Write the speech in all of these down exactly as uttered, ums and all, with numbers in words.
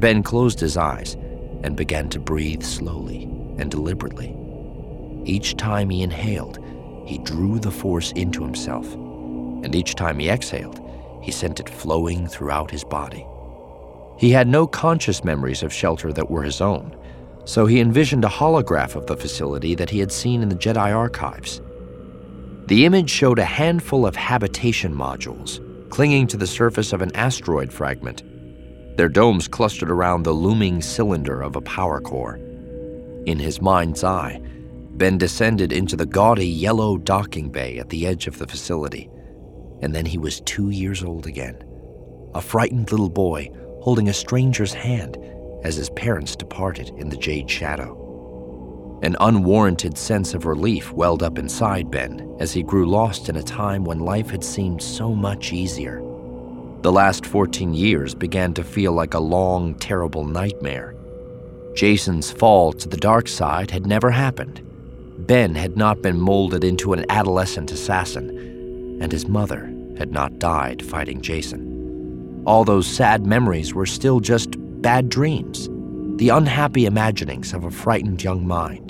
Ben closed his eyes and began to breathe slowly and deliberately. Each time he inhaled, he drew the force into himself, and each time he exhaled, he sent it flowing throughout his body. He had no conscious memories of Shelter that were his own, so he envisioned a holograph of the facility that he had seen in the Jedi archives. The image showed a handful of habitation modules clinging to the surface of an asteroid fragment. Their domes clustered around the looming cylinder of a power core. In his mind's eye, Ben descended into the gaudy yellow docking bay at the edge of the facility, and then he was two years old again, a frightened little boy holding a stranger's hand as his parents departed in the Jade Shadow. An unwarranted sense of relief welled up inside Ben as he grew lost in a time when life had seemed so much easier. The last fourteen years began to feel like a long, terrible nightmare. Jacen's fall to the dark side had never happened. Ben had not been molded into an adolescent assassin, and his mother had not died fighting Jacen. All those sad memories were still just bad dreams, the unhappy imaginings of a frightened young mind.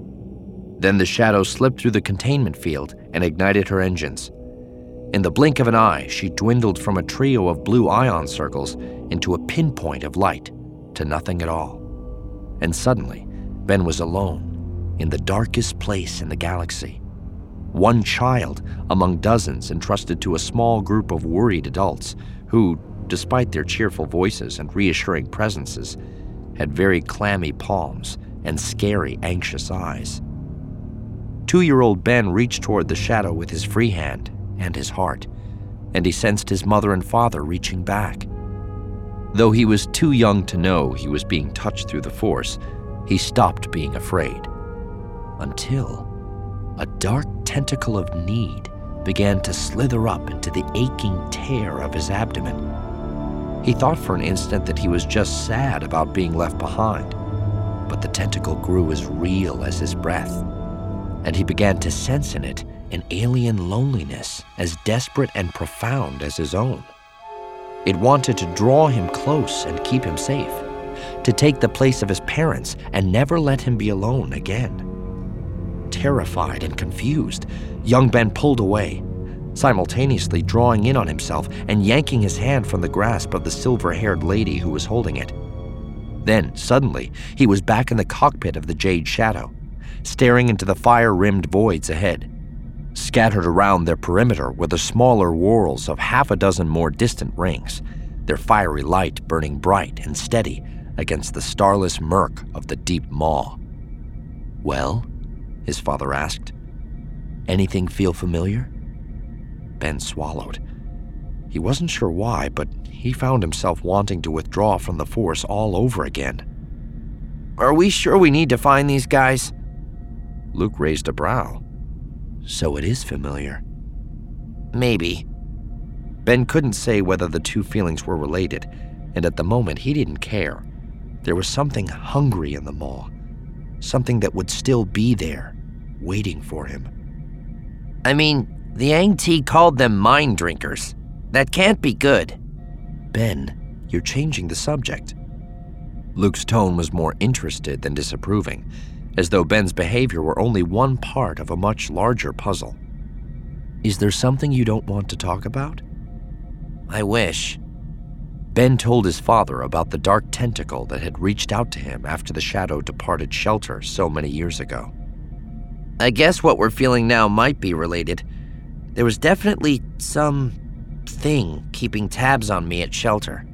Then the Shadow slipped through the containment field and ignited her engines. In the blink of an eye, she dwindled from a trio of blue ion circles into a pinpoint of light to nothing at all. And suddenly, Ben was alone, in the darkest place in the galaxy. One child among dozens entrusted to a small group of worried adults who, despite their cheerful voices and reassuring presences, had very clammy palms and scary, anxious eyes. Two-year-old Ben reached toward the Shadow with his free hand and his heart, and he sensed his mother and father reaching back. Though he was too young to know he was being touched through the Force, he stopped being afraid. Until a dark tentacle of need began to slither up into the aching tear of his abdomen. He thought for an instant that he was just sad about being left behind, but the tentacle grew as real as his breath, and he began to sense in it an alien loneliness as desperate and profound as his own. It wanted to draw him close and keep him safe, to take the place of his parents and never let him be alone again. Terrified and confused, young Ben pulled away, simultaneously drawing in on himself and yanking his hand from the grasp of the silver-haired lady who was holding it. Then, suddenly, he was back in the cockpit of the Jade Shadow, staring into the fire-rimmed voids ahead. Scattered around their perimeter were the smaller whorls of half a dozen more distant rings, their fiery light burning bright and steady against the starless murk of the deep maw. "Well?" his father asked. "Anything feel familiar?" Ben swallowed. He wasn't sure why, but he found himself wanting to withdraw from the Force all over again. "Are we sure we need to find these guys?" Luke raised a brow. "So it is familiar." "Maybe." Ben couldn't say whether the two feelings were related, and at the moment he didn't care. There was something hungry in the maw, something that would still be there, waiting for him. "I mean, the Ang T called them mind drinkers. That can't be good." "Ben, you're changing the subject." Luke's tone was more interested than disapproving, as though Ben's behavior were only one part of a much larger puzzle. "Is there something you don't want to talk about?" "I wish." Ben told his father about the dark tentacle that had reached out to him after the Shadow departed Shelter so many years ago. "I guess what we're feeling now might be related. There was definitely some thing keeping tabs on me at Shelter."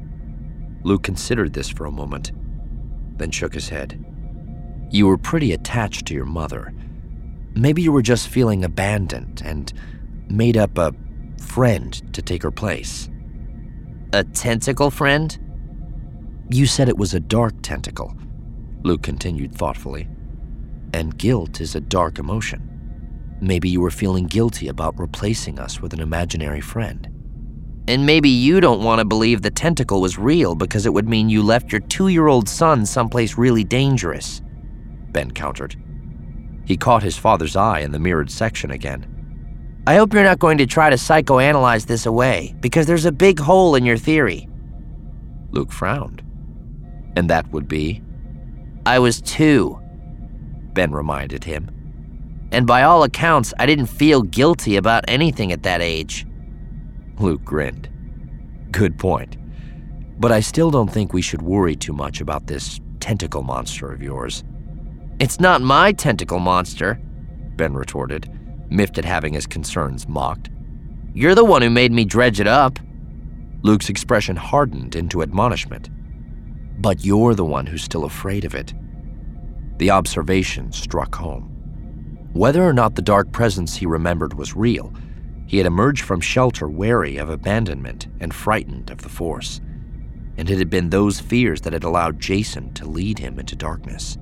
Luke considered this for a moment, then shook his head. "You were pretty attached to your mother. Maybe you were just feeling abandoned and made up a friend to take her place." "A tentacle friend?" "You said it was a dark tentacle," Luke continued thoughtfully. "And guilt is a dark emotion. Maybe you were feeling guilty about replacing us with an imaginary friend." "And maybe you don't want to believe the tentacle was real because it would mean you left your two-year-old son someplace really dangerous," Ben countered. He caught his father's eye in the mirrored section again. "I hope you're not going to try to psychoanalyze this away, because there's a big hole in your theory." Luke frowned. And that would be? I was two, Ben reminded him. And by all accounts, I didn't feel guilty about anything at that age. Luke grinned. Good point. But I still don't think we should worry too much about this tentacle monster of yours. It's not my tentacle monster, Ben retorted, miffed at having his concerns mocked. You're the one who made me dredge it up. Luke's expression hardened into admonishment. But you're the one who's still afraid of it. The observation struck home. Whether or not the dark presence he remembered was real, he had emerged from shelter wary of abandonment and frightened of the Force. And it had been those fears that had allowed Jason to lead him into darkness.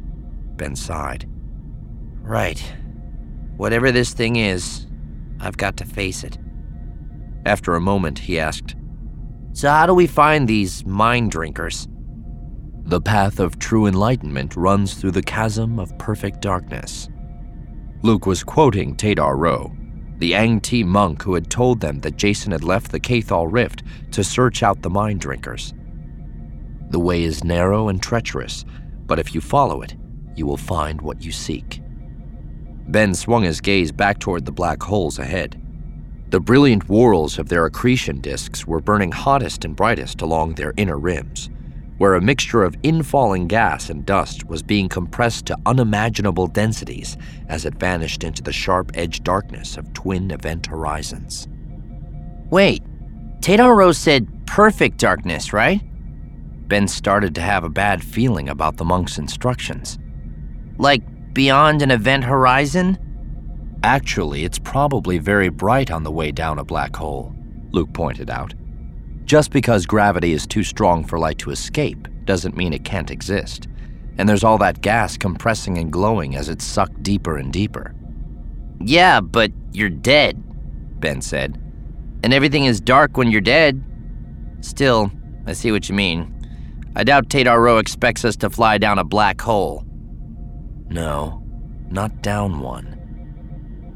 Ben sighed. Right. Whatever this thing is, I've got to face it. After a moment, he asked, So how do we find these mind drinkers? The path of true enlightenment runs through the chasm of perfect darkness. Luke was quoting Tadar Ro, the Ang-Ti monk who had told them that Jason had left the Cathal Rift to search out the mind drinkers. The way is narrow and treacherous, but if you follow it, you will find what you seek. Ben swung his gaze back toward the black holes ahead. The brilliant whorls of their accretion disks were burning hottest and brightest along their inner rims, where a mixture of infalling gas and dust was being compressed to unimaginable densities as it vanished into the sharp-edged darkness of twin event horizons. Wait, Tadar Ro said perfect darkness, right? Ben started to have a bad feeling about the monk's instructions. Like beyond an event horizon? Actually, it's probably very bright on the way down a black hole, Luke pointed out. Just because gravity is too strong for light to escape doesn't mean it can't exist. And there's all that gas compressing and glowing as it's sucked deeper and deeper. Yeah, but you're dead, Ben said. And everything is dark when you're dead. Still, I see what you mean. I doubt Tadar Ro expects us to fly down a black hole. No, not down one.